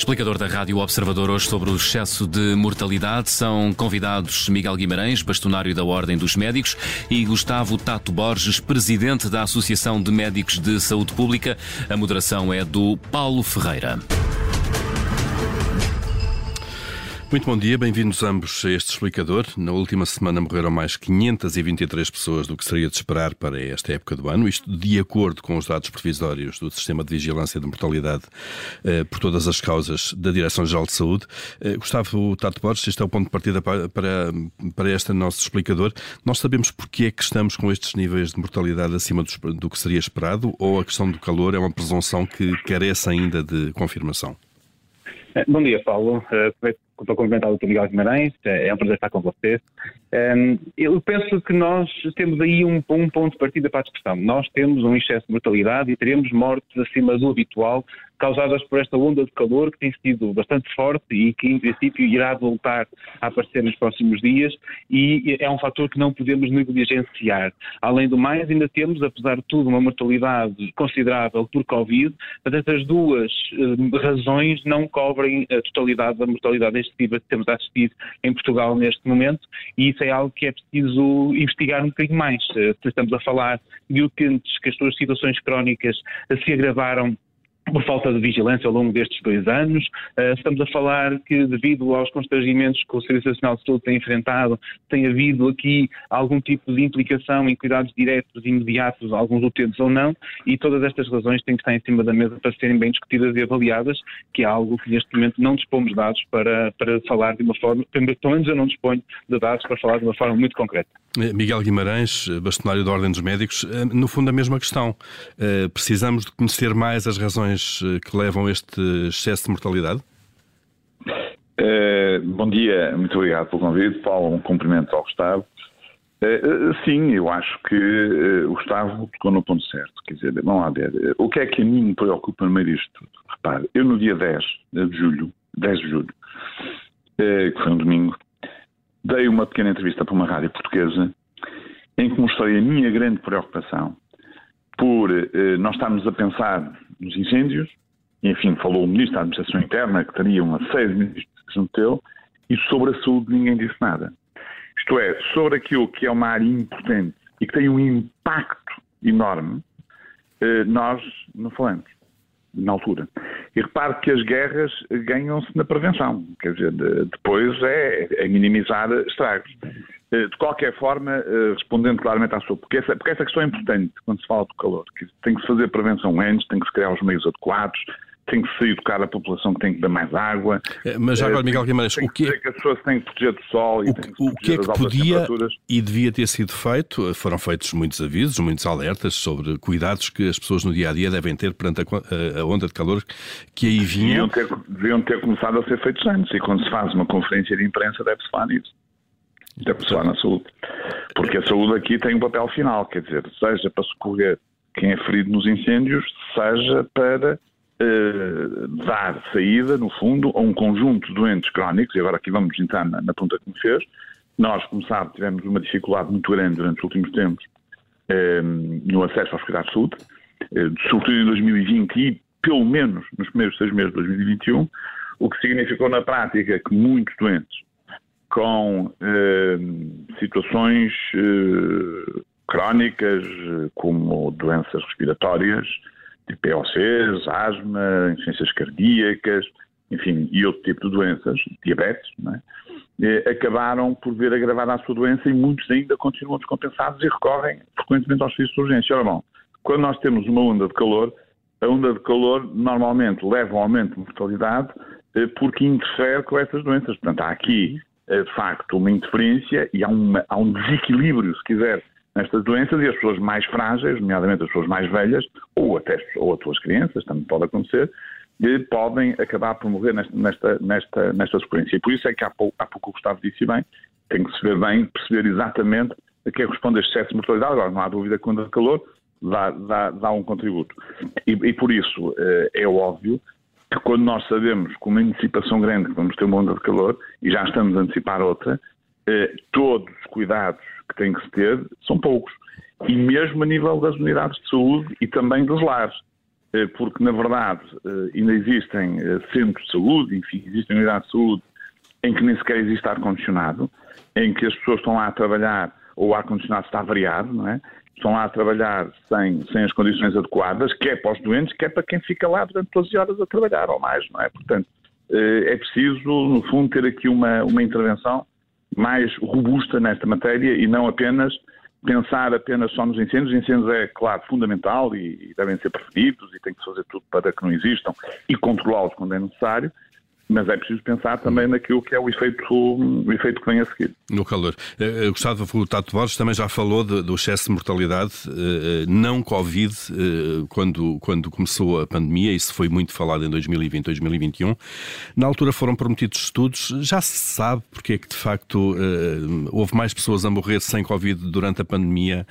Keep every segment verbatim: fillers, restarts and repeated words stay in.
Explicador da Rádio Observador hoje sobre o excesso de mortalidade. São convidados Miguel Guimarães, bastonário da Ordem dos Médicos, e Gustavo Tato Borges, presidente da Associação de Médicos de Saúde Pública. A moderação é do Paulo Ferreira. Muito bom dia, bem-vindos ambos a este explicador. Na última semana morreram mais quinhentas e vinte e três pessoas do que seria de esperar para esta época do ano, isto de acordo com os dados provisórios do Sistema de Vigilância de Mortalidade eh, por todas as causas da Direção-Geral de Saúde. Eh, Gustavo Tato Borges, este é o ponto de partida para, para, para este nosso explicador. Nós sabemos porque é que estamos com estes níveis de mortalidade acima do, do que seria esperado, ou a questão do calor é uma presunção que carece ainda de confirmação? Bom dia, Paulo. Estou cumprimentado pelo Miguel Guimarães, é um prazer estar com vocês. Eu penso que nós temos aí um, um ponto de partida para a discussão. Nós temos um excesso de mortalidade e teremos mortes acima do habitual, causadas por esta onda de calor que tem sido bastante forte e que, em princípio, irá voltar a aparecer nos próximos dias, e é um fator que não podemos negligenciar. Além do mais, ainda temos, apesar de tudo, uma mortalidade considerável por Covid, mas estas duas eh, razões não cobrem a totalidade da mortalidade excessiva que temos a assistir em Portugal neste momento, e isso é algo que é preciso investigar um bocadinho mais. Estamos a falar de utentes que as suas situações crónicas se agravaram por falta de vigilância ao longo destes dois anos. Uh, estamos a falar que, devido aos constrangimentos que o Serviço Nacional de Saúde tem enfrentado, tem havido aqui algum tipo de implicação em cuidados diretos e imediatos, alguns utentes ou não, e todas estas razões têm que estar em cima da mesa para serem bem discutidas e avaliadas, que é algo que neste momento não dispomos de dados para, para falar de uma forma, pelo menos eu não disponho de dados para falar de uma forma muito concreta. Miguel Guimarães, bastonário da Ordem dos Médicos, no fundo a mesma questão. Precisamos de conhecer mais as razões que levam a este excesso de mortalidade? Uh, bom dia, muito obrigado pelo convite. Paulo, um cumprimento ao Gustavo. Uh, uh, sim, eu acho que uh, o Gustavo tocou no ponto certo. Quer dizer, vamos lá ver. Uh, o que é que a mim me preocupa no meio disto tudo? Repare, eu no dia dez de julho, dez de julho, uh, que foi um domingo, dei uma pequena entrevista para uma rádio portuguesa em que mostrei a minha grande preocupação por eh, nós estarmos a pensar nos incêndios, e, enfim, falou o Ministro da Administração Interna, que teria uma série de ministros que se meteu, e sobre a saúde ninguém disse nada. Isto é, sobre aquilo que é uma área importante e que tem um impacto enorme, eh, nós não falamos, na altura. E repare que as guerras ganham-se na prevenção, quer dizer, de, depois é, é minimizar estragos. De qualquer forma, respondendo claramente à sua, porque essa, porque essa questão é importante quando se fala do calor, que tem que se fazer prevenção antes, tem que se criar os meios adequados, tem que se educar a população que tem que dar mais água. Mas já agora, Miguel Guimarães, tem o que, que, que as pessoas têm que proteger do sol e o, têm que, o que é que podia temperaturas. E devia ter sido feito? Foram feitos muitos avisos, muitos alertas sobre cuidados que as pessoas no dia-a-dia devem ter perante a, a onda de calor que aí vinha. Deviam ter, deviam ter começado a ser feitos antes, e quando se faz uma conferência de imprensa deve-se falar nisso. Deve-se falar na saúde. Porque a saúde aqui tem um papel final, quer dizer, seja para socorrer quem é ferido nos incêndios, seja para Uh, dar saída, no fundo, a um conjunto de doentes crónicos, e agora aqui vamos entrar na, na pergunta que me fez. Nós, como sabe, tivemos uma dificuldade muito grande durante os últimos tempos uh, no acesso aos cuidados de saúde, uh, sobretudo em dois mil e vinte e pelo menos nos primeiros seis meses de dois mil e vinte e um, o que significou na prática que muitos doentes com uh, situações uh, crónicas, uh, como doenças respiratórias, P O Cs, asma, insuficiências cardíacas, enfim, e outro tipo de doenças, diabetes, não é? Eh, acabaram por ver agravada a sua doença, e muitos ainda continuam descompensados e recorrem frequentemente aos serviços de urgência. Ora bom, quando nós temos uma onda de calor, a onda de calor normalmente leva ao aumento de mortalidade eh, porque interfere com essas doenças. Portanto, há aqui, eh, de facto, uma interferência e há, uma, há um desequilíbrio, se quiser, nestas doenças, e as pessoas mais frágeis, nomeadamente as pessoas mais velhas, ou até ou as suas crianças, também pode acontecer, podem acabar por morrer nesta, nesta, nesta, nesta sequência. E por isso é que há pouco, há pouco o Gustavo disse bem, tem que se ver bem, perceber exatamente a que corresponde a este excesso de mortalidade. Agora, não há dúvida que quando há calor dá, dá, dá um contributo. E, e por isso é óbvio que quando nós sabemos com uma antecipação grande que vamos ter uma onda de calor, e já estamos a antecipar outra, todos os cuidados que tem que se ter são poucos. E mesmo a nível das unidades de saúde e também dos lares. porque, na verdade, ainda existem centros de saúde, enfim, existem unidades de saúde em que nem sequer existe ar-condicionado, em que as pessoas estão lá a trabalhar, ou o ar-condicionado está variado, não é? Estão lá a trabalhar sem, sem as condições adequadas, quer para os doentes, quer para quem fica lá durante doze horas a trabalhar, ou mais, não é? Portanto, é preciso, no fundo, ter aqui uma, uma intervenção mais robusta nesta matéria e não apenas pensar apenas só nos incêndios. Os incêndios é, claro, fundamental e, e devem ser prevenidos e tem que se fazer tudo para que não existam e controlá-los quando é necessário. Mas é preciso pensar também naquilo que é o efeito, o efeito que vem a seguir. No calor. Eu gostava, o Tato Borges também já falou de, do excesso de mortalidade não Covid, quando, quando começou a pandemia, isso foi muito falado em dois mil e vinte, dois mil e vinte e um. Na altura foram prometidos estudos, já se sabe porque é que de facto houve mais pessoas a morrer sem Covid durante a pandemia.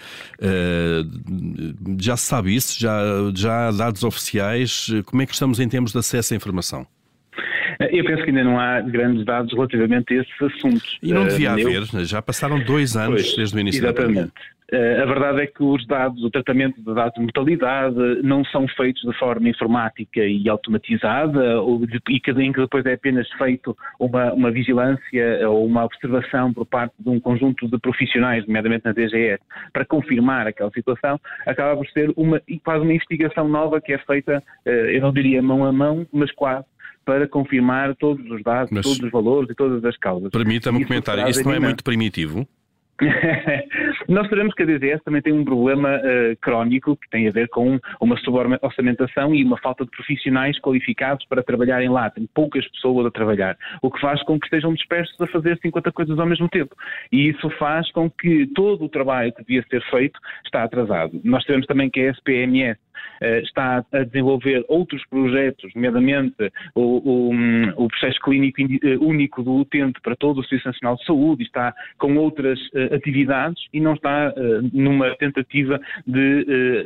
Já se sabe isso? Já, já há dados oficiais? Como é que estamos em termos de acesso à informação? Eu penso que ainda não há grandes dados relativamente a esses assuntos. E não devia uh, haver, eu... já passaram dois anos pois, desde o início exatamente. da pandemia. Uh, a verdade é que os dados, o tratamento de dados de mortalidade não são feitos de forma informática e automatizada, ou de, e que, em que depois é apenas feito uma, uma vigilância ou uma observação por parte de um conjunto de profissionais, nomeadamente na D G S, para confirmar aquela situação, acaba por ser uma, quase uma investigação nova que é feita, uh, eu não diria mão a mão, mas quase, para confirmar todos os dados, mas todos os valores e todas as causas. Permita-me um comentário. Isso não é muito primitivo? Nós sabemos que a D G S também tem um problema uh, crónico que tem a ver com uma suborçamentação e uma falta de profissionais qualificados para trabalharem lá. Tem poucas pessoas a trabalhar, o que faz com que estejam dispersos a fazer cinquenta coisas ao mesmo tempo. E isso faz com que todo o trabalho que devia ser feito está atrasado. Nós sabemos também que a S P M S Uh, está a desenvolver outros projetos, nomeadamente o, o, o processo clínico único do utente para todo o Serviço Nacional de Saúde, está com outras uh, atividades e não está uh, numa tentativa de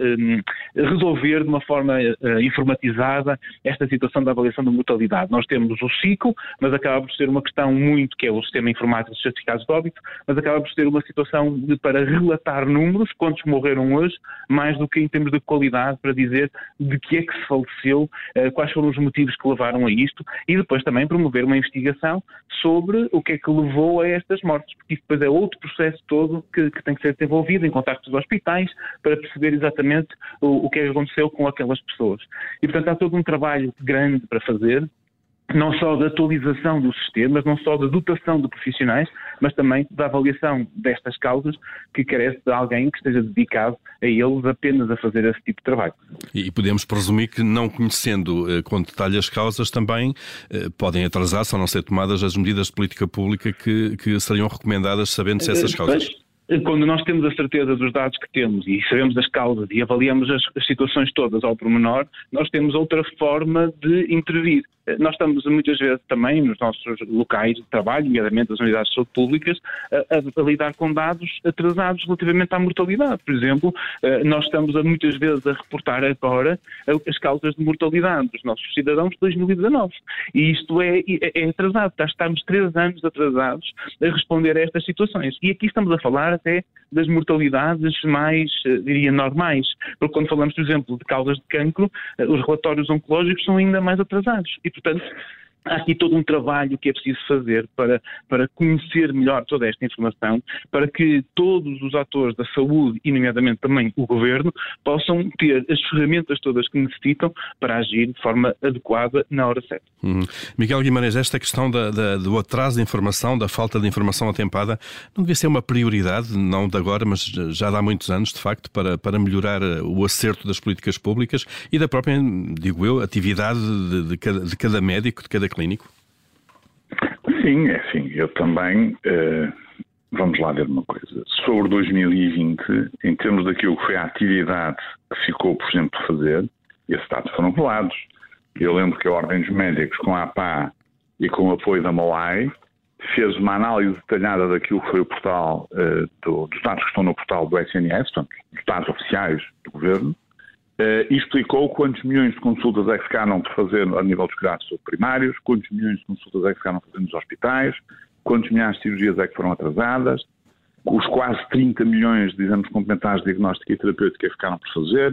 uh, um, resolver de uma forma uh, informatizada esta situação da avaliação da mortalidade. Nós temos o ciclo, mas acaba por ser uma questão muito, que é o sistema informático dos certificados de óbito, mas acaba por ser uma situação de, para relatar números, quantos morreram hoje, mais do que em termos de qualidade, para dizer de que é que se faleceu, quais foram os motivos que levaram a isto e depois também promover uma investigação sobre o que é que levou a estas mortes, porque isso depois é outro processo todo que, que tem que ser desenvolvido em contactos dos hospitais para perceber exatamente o, o que é que aconteceu com aquelas pessoas. E portanto há todo um trabalho grande para fazer, não só da atualização dos sistemas, não só da dotação de profissionais, mas também da avaliação destas causas que carece de alguém que esteja dedicado a eles apenas a fazer esse tipo de trabalho. E podemos presumir que, não conhecendo eh, com detalhe as causas, também eh, podem atrasar-se ou não ser tomadas as medidas de política pública que, que seriam recomendadas sabendo-se essas causas. Quando nós temos a certeza dos dados que temos e sabemos as causas e avaliamos as, as situações todas ao pormenor, nós temos outra forma de intervir. Nós estamos muitas vezes também nos nossos locais de trabalho, nomeadamente as unidades de saúde públicas, a, a, a lidar com dados atrasados relativamente à mortalidade. Por exemplo, nós estamos a, muitas vezes a reportar agora as causas de mortalidade dos nossos cidadãos de dois mil e dezanove. E isto é, é, é atrasado. Estamos três anos atrasados a responder a estas situações. E aqui estamos a falar até das mortalidades mais, diria, normais. Porque quando falamos, por exemplo, de causas de cancro, os relatórios oncológicos são ainda mais atrasados. E, portanto, há aqui todo um trabalho que é preciso fazer para, para conhecer melhor toda esta informação, para que todos os atores da saúde, e nomeadamente também o Governo, possam ter as ferramentas todas que necessitam para agir de forma adequada na hora certa. Uhum. Miguel Guimarães, esta questão da, da, do atraso de informação, da falta de informação atempada, não devia ser uma prioridade, não de agora, mas já há muitos anos, de facto, para, para melhorar o acerto das políticas públicas e da própria, digo eu, atividade de, de, cada, de cada médico, de cada clínico? Sim, é assim. Eu também, uh, vamos lá ver uma coisa. Sobre dois mil e vinte, em termos daquilo que foi a atividade que ficou, por exemplo, de fazer, esses dados foram revelados. Eu lembro que a Ordem dos Médicos, com a A P A e com o apoio da MOAI, fez uma análise detalhada daquilo que foi o portal, uh, do, dos dados que estão no portal do S N S, portanto, dos dados oficiais do Governo, Uh, e explicou quantos milhões de consultas é que ficaram por fazer a nível dos cuidados primários, quantos milhões de consultas é que ficaram a fazer nos hospitais, quantos milhares de cirurgias é que foram atrasadas, os quase trinta milhões de exames complementares de diagnóstica e terapêutica que ficaram por fazer,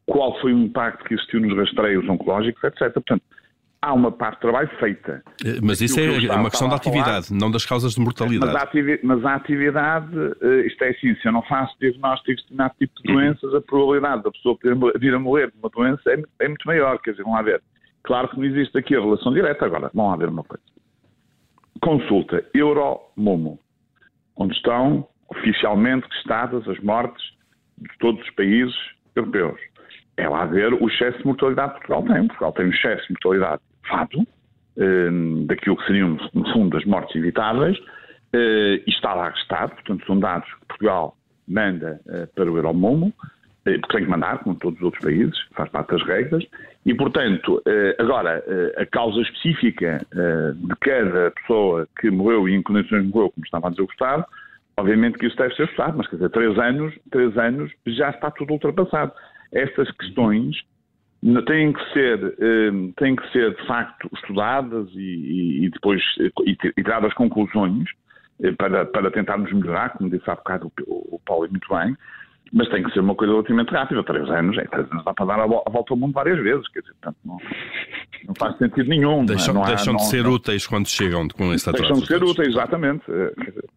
qual foi o impacto que existiu nos rastreios oncológicos, etcétera. Portanto, há uma parte de trabalho feita. Mas isso é estava, uma questão da atividade, falar, não das causas de mortalidade. Mas a atividade, mas a atividade isto é assim, se eu não faço diagnósticos de determinado tipo de doenças, a probabilidade da pessoa poder vir a morrer de uma doença é, é muito maior. Quer dizer, vão lá ver. Claro que não existe aqui a relação direta. Agora, vão lá ver uma coisa. Consulta Euromomo, onde estão oficialmente listadas as mortes de todos os países europeus. É lá ver o excesso de mortalidade que Portugal tem. Portugal tem um excesso de mortalidade elevado, eh, daquilo que seriam, no fundo, as mortes evitáveis, eh, e está lá registado. Portanto, são dados que Portugal manda eh, para o Euromomo, eh, porque tem que mandar, como todos os outros países, faz parte das regras, e, portanto, eh, agora, eh, a causa específica eh, de cada pessoa que morreu e em condições de morreu, como estava a dizer o Gustavo, obviamente que isso deve ser estudado, mas, quer dizer, três anos, três anos já está tudo ultrapassado. Estas questões têm que ser, têm que ser de facto estudadas e, e depois e, e tiradas conclusões para, para tentarmos melhorar, como disse há bocado o, o Paulo muito bem, mas tem que ser uma coisa relativamente rápida. Três anos, é, três anos dá para dar a volta ao mundo várias vezes, quer dizer, portanto, não, não faz sentido nenhum. Deixam, não há, deixam não, de ser não, úteis quando chegam com esse atraso. Deixam de ser úteis, exatamente. Quer dizer,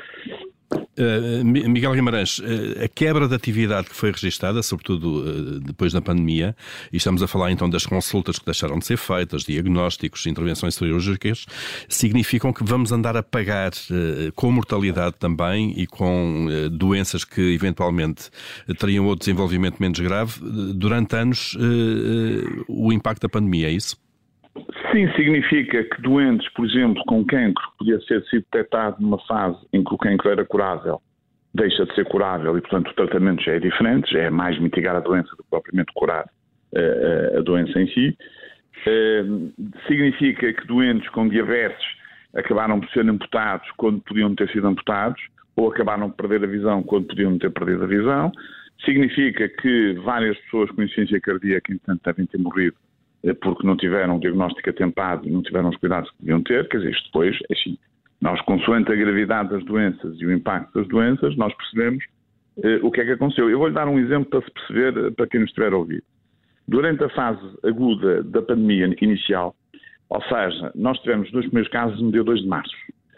Uh, Miguel Guimarães, uh, a quebra de atividade que foi registada, sobretudo uh, depois da pandemia, e estamos a falar então das consultas que deixaram de ser feitas, diagnósticos, intervenções cirúrgicas, significam que vamos andar a pagar uh, com mortalidade também e com uh, doenças que eventualmente teriam outro desenvolvimento menos grave, uh, durante anos uh, uh, o impacto da pandemia, é isso? Sim, significa que doentes, por exemplo, com cancro, que podia ser sido detectado numa fase em que o cancro era curável, deixa de ser curável e, portanto, o tratamento já é diferente, já é mais mitigar a doença do que propriamente curar uh, a doença em si. Uh, significa que doentes com diabetes acabaram por ser amputados quando podiam ter sido amputados, ou acabaram por perder a visão quando podiam ter perdido a visão. Significa que várias pessoas com insuficiência cardíaca, entanto, devem ter morrido porque não tiveram um diagnóstico atentado e não tiveram os cuidados que deviam ter. Quer dizer, isto depois, assim, nós, consoante a gravidade das doenças e o impacto das doenças, nós percebemos eh, o que é que aconteceu. Eu vou-lhe dar um exemplo para se perceber, para quem nos estiver a ouvir. Durante a fase aguda da pandemia inicial, ou seja, nós tivemos dois primeiros casos no dia dois de março.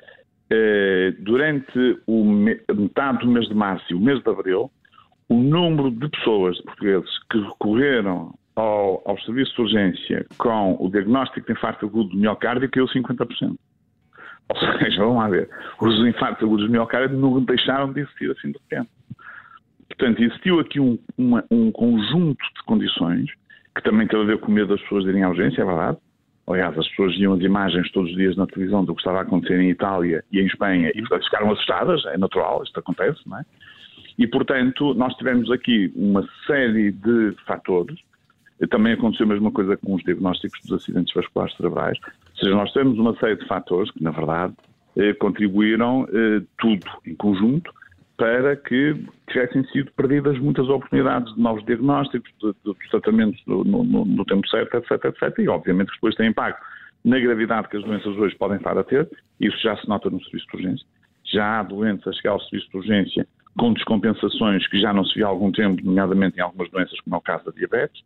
Eh, durante o me- metade do mês de março e o mês de abril, o número de pessoas, de portugueses, que recorreram Ao, ao serviço de urgência com o diagnóstico de infarto agudo do miocárdio caiu cinquenta por cento. Ou seja, vamos lá ver, os infartos agudos do miocárdio não deixaram de existir assim de repente. Portanto, existiu aqui um, uma, um conjunto de condições que também tem a ver com o medo das pessoas de irem à urgência, é verdade. Aliás, as pessoas viam as imagens todos os dias na televisão do que estava a acontecer em Itália e em Espanha e ficaram assustadas, é natural, isto acontece, não é? E, portanto, nós tivemos aqui uma série de fatores. Também aconteceu a mesma coisa com os diagnósticos dos acidentes vasculares cerebrais. Ou seja, nós temos uma série de fatores que, na verdade, eh, contribuíram eh, tudo em conjunto para que tivessem sido perdidas muitas oportunidades de novos diagnósticos, de, de, de tratamentos no, no, no tempo certo, etc, etcétera. E, obviamente, que depois tem impacto na gravidade que as doenças hoje podem estar a ter. Isso já se nota no serviço de urgência. Já há doenças a chegar ao serviço de urgência com descompensações que já não se via há algum tempo, nomeadamente em algumas doenças, como é o caso da diabetes.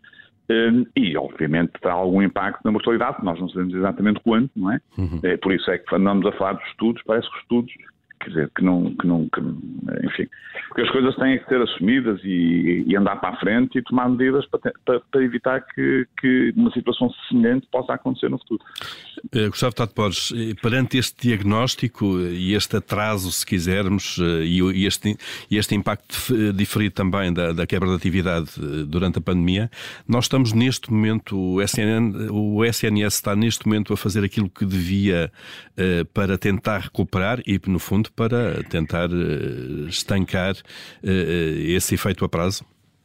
E, obviamente, terá algum impacto na mortalidade, nós não sabemos exatamente quanto, não é? Uhum. É por isso é que andamos a falar dos estudos, parece que os estudos, quer dizer, que não, que não, que, enfim, porque as coisas têm que ser assumidas e, e andar para a frente e tomar medidas para, para, para evitar que, que uma situação semelhante possa acontecer no futuro. Uh, Gustavo Tato Borges, perante este diagnóstico e este atraso, se quisermos, uh, e este, este impacto diferido também da, da quebra de atividade durante a pandemia, nós estamos neste momento, o S N N, o S N S está neste momento a fazer aquilo que devia uh, para tentar recuperar e, no fundo, para tentar uh, estancar uh, esse efeito a prazo?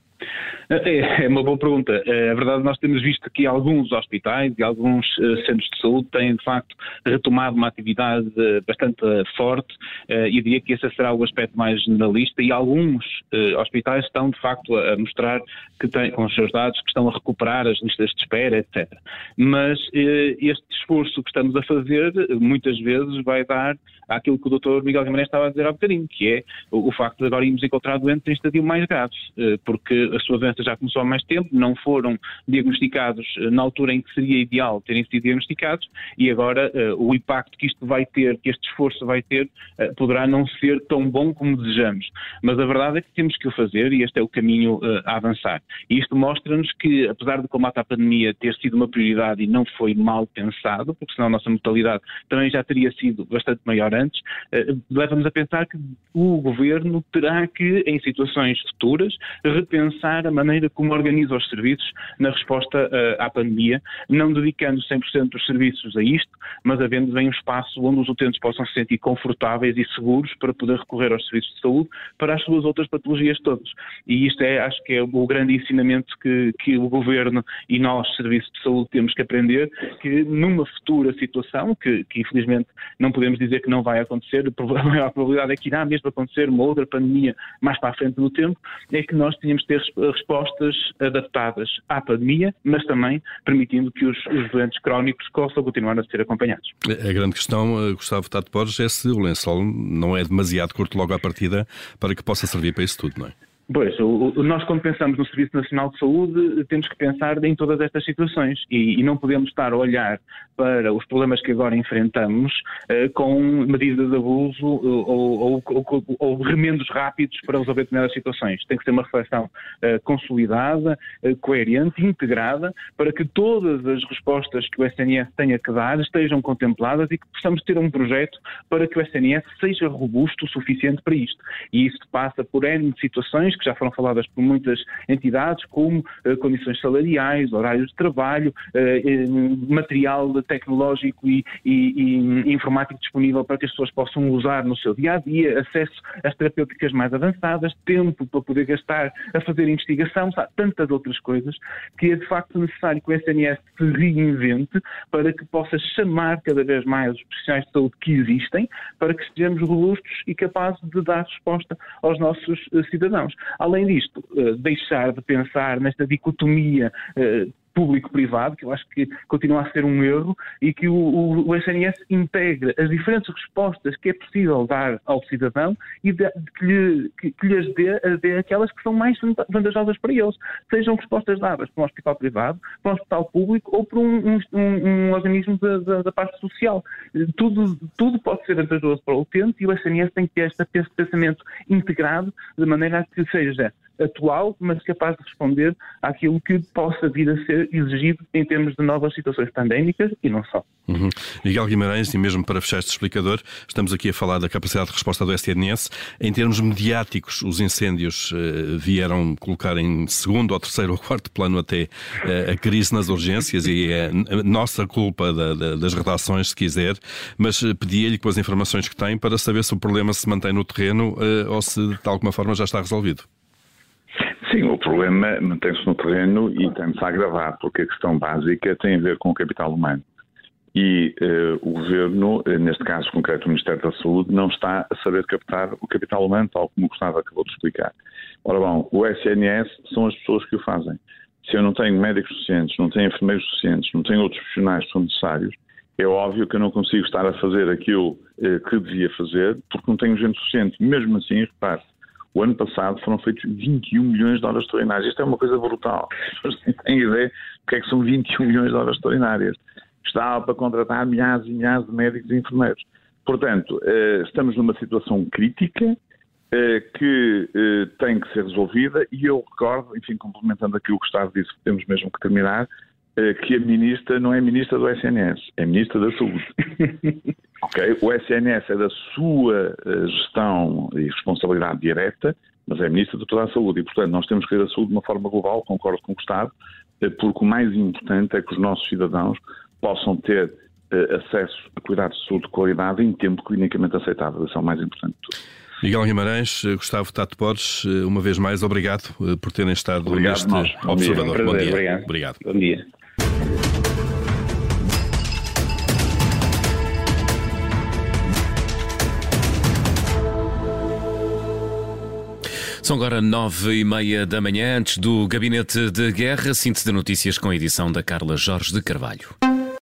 É uma boa pergunta. É verdade, nós temos visto que alguns hospitais e alguns centros de saúde têm, de facto, retomado uma atividade bastante forte e diria que esse será o aspecto mais generalista e alguns hospitais estão, de facto, a mostrar que têm, com os seus dados, que estão a recuperar as listas de espera, etcétera. Mas este esforço que estamos a fazer, muitas vezes, vai dar àquilo que o doutor Miguel Guimarães estava a dizer há bocadinho, que é o facto de agora irmos encontrar doentes em estadio mais graves, porque a sua doença doença já começou há mais tempo, não foram diagnosticados na altura em que seria ideal terem sido diagnosticados e agora uh, o impacto que isto vai ter, que este esforço vai ter, uh, poderá não ser tão bom como desejamos. Mas a verdade é que temos que o fazer e este é o caminho uh, a avançar. E isto mostra-nos que, apesar do combate à pandemia ter sido uma prioridade e não foi mal pensado, porque senão a nossa mortalidade também já teria sido bastante maior antes, uh, leva-nos a pensar que o Governo terá que, em situações futuras, repensar a maneira como organiza os serviços na resposta uh, à pandemia, não dedicando cem por cento dos serviços a isto, mas havendo bem um espaço onde os utentes possam se sentir confortáveis e seguros para poder recorrer aos serviços de saúde para as suas outras patologias todas. E isto é, acho que é o grande ensinamento que, que o Governo e nós, serviços de saúde, temos que aprender, que numa futura situação, que, que infelizmente não podemos dizer que não vai acontecer, a maior probabilidade é que irá mesmo acontecer uma outra pandemia mais para a frente no tempo, é que nós tínhamos de ter respostas adaptadas à pandemia, mas também permitindo que os, os doentes crónicos possam continuar a ser acompanhados. A grande questão, Gustavo Tato Borges, é se o lençol não é demasiado curto logo à partida para que possa servir para isso tudo, não é? Pois, o, o, nós quando pensamos no Serviço Nacional de Saúde temos que pensar em todas estas situações e, e não podemos estar a olhar para os problemas que agora enfrentamos uh, com medidas de abuso uh, ou, ou, ou, ou remendos rápidos para resolver determinadas situações. Tem que ser uma reflexão uh, consolidada, uh, coerente, integrada, para que todas as respostas que o S N S tenha que dar estejam contempladas e que possamos ter um projeto para que o S N S seja robusto o suficiente para isto. E isso passa por N situações que já foram faladas por muitas entidades, como uh, condições salariais, horários de trabalho, uh, material tecnológico e, e, e informático disponível para que as pessoas possam usar no seu dia-a-dia, acesso às terapêuticas mais avançadas, tempo para poder gastar a fazer investigação, sabe, tantas outras coisas, que é de facto necessário que o S N S se reinvente para que possa chamar cada vez mais os profissionais de saúde que existem, para que sejamos robustos e capazes de dar resposta aos nossos uh, cidadãos. Além disto, deixar de pensar nesta dicotomia público-privado, que eu acho que continua a ser um erro, e que o, o, o S N S integre as diferentes respostas que é possível dar ao cidadão e de, que, lhe, que, que lhes dê, dê aquelas que são mais vantajosas para eles. Sejam respostas dadas por um hospital privado, por um hospital público ou por um, um, um organismo da, da, da parte social. Tudo, tudo pode ser vantajoso para o utente e o S N S tem que ter este pensamento integrado de maneira a que seja atual, mas capaz de responder àquilo que possa vir a ser exigido em termos de novas situações pandémicas e não só. Uhum. Miguel Guimarães, e mesmo para fechar este explicador, estamos aqui a falar da capacidade de resposta do S N S. Em termos mediáticos, os incêndios uh, vieram colocar em segundo, ou terceiro ou quarto plano até uh, a crise nas urgências e é a nossa culpa da, da, das redações, se quiser, mas uh, pedia-lhe com as informações que tem para saber se o problema se mantém no terreno uh, ou se de alguma forma já está resolvido. Sim, o problema mantém-se no terreno e tem-se a agravar, porque a questão básica tem a ver com o capital humano. E uh, o Governo, neste caso concreto o Ministério da Saúde, não está a saber captar o capital humano, tal como o Gustavo acabou de explicar. Ora bom, o S N S são as pessoas que o fazem. Se eu não tenho médicos suficientes, não tenho enfermeiros suficientes, não tenho outros profissionais que são necessários, é óbvio que eu não consigo estar a fazer aquilo uh, que devia fazer, porque não tenho gente suficiente. Mesmo assim, repare, o ano passado foram feitos vinte e um milhões de horas extraordinárias. Isto é uma coisa brutal. As pessoas não têm ideia do que é que são vinte e um milhões de horas extraordinárias. Estava para contratar milhares e milhares de médicos e enfermeiros. Portanto, estamos numa situação crítica que tem que ser resolvida e eu recordo, enfim, complementando aquilo que o Gustavo disse, que temos mesmo que terminar, que a ministra não é ministra do S N S, é ministra da Saúde. Okay? O S N S é da sua gestão e responsabilidade direta, mas é ministra de toda a saúde e, portanto, nós temos que ver a saúde de uma forma global, concordo com o Gustavo, porque o mais importante é que os nossos cidadãos possam ter acesso a cuidados de saúde de qualidade em tempo clinicamente aceitável. Isso é o mais importante de tudo. Miguel Guimarães, Gustavo Tato Borges, uma vez mais, obrigado por terem estado obrigado, neste nós. Observador. Bom dia. Bom dia. Obrigado. Obrigado. Bom dia. São agora nove e meia da manhã, antes do Gabinete de Guerra, síntese de notícias com a edição da Carla Jorge de Carvalho.